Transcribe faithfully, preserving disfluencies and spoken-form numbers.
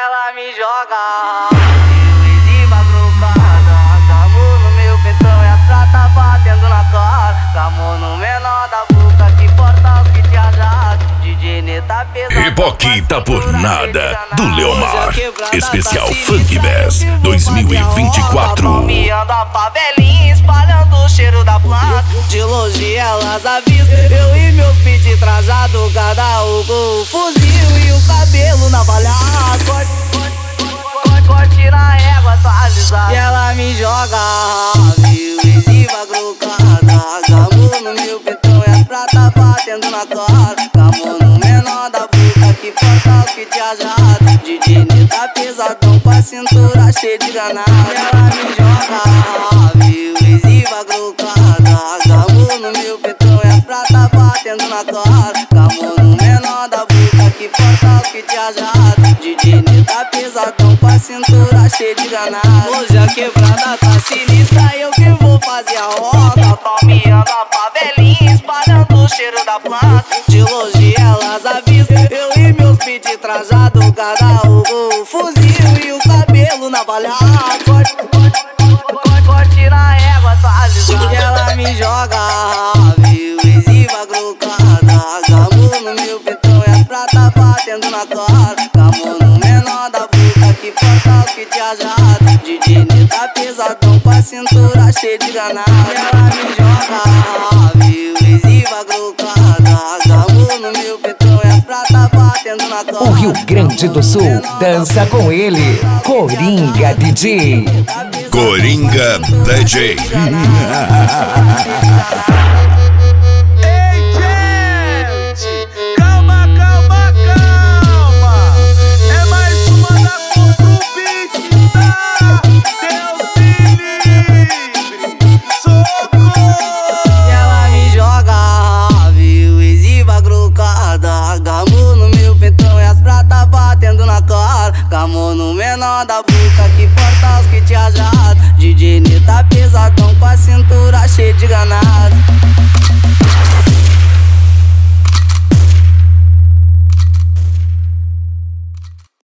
ela me joga. Invisiva grocada, amor no meu peitão e a prata batendo na cara. Amor no menor da boca que porta os que te ajudam. D J Neta pesado. Riboquita por nada, do Leomar. Especial Funk Bass dois mil e vinte e quatro. Palmeando a favelinha, espalhando o cheiro da planta. De longe elas avistam eu e meus beat trajado, cada um com o fuzil e o cabelo na valhada. Corte, corte, corte na régua atualizada. E ela me joga, viu, invisiva grocada. Gamou no meu peitão e as prata batendo na cara. Gamou no menor da boca que porta os que te ajudam. D J Neta pesadão com a cintura cheia de ganado. E ela me joga, viu, invisiva grocada. Gamou no meu peitão e as prata batendo na cara. Gamou no menor da boca que porta os que te ajudam. D J Neta pesadão com a cintura cheia de ganado. Hoje a quebrada tá sinistra, eu que vou fazer a roda. Palmeando a favelinha, espalhando o cheiro da planta. De longe elas avistam eu e meus beat trajado, cada um com o fuzil e o cabelo na valhada. Corte, corte, corte, corte na régua atualizada. E ela me joga, viu, invisiva grocada. Gamou no meu peitão e as prata batendo na cara. Gamou no menor da boca que porta os que te ajudam. D J Neta pesadão com a cintura cheia de ganado. E ela me joga, viu, invisiva grocada. Gamou no meu peitão e as prata batendo na cara. O Rio Grande do Sul dança com ele, Coringa D J. Coringa D J. Gamou no menor da boca que porta os que te ajudam. D J Neta pesadão com a cintura cheia de ganado.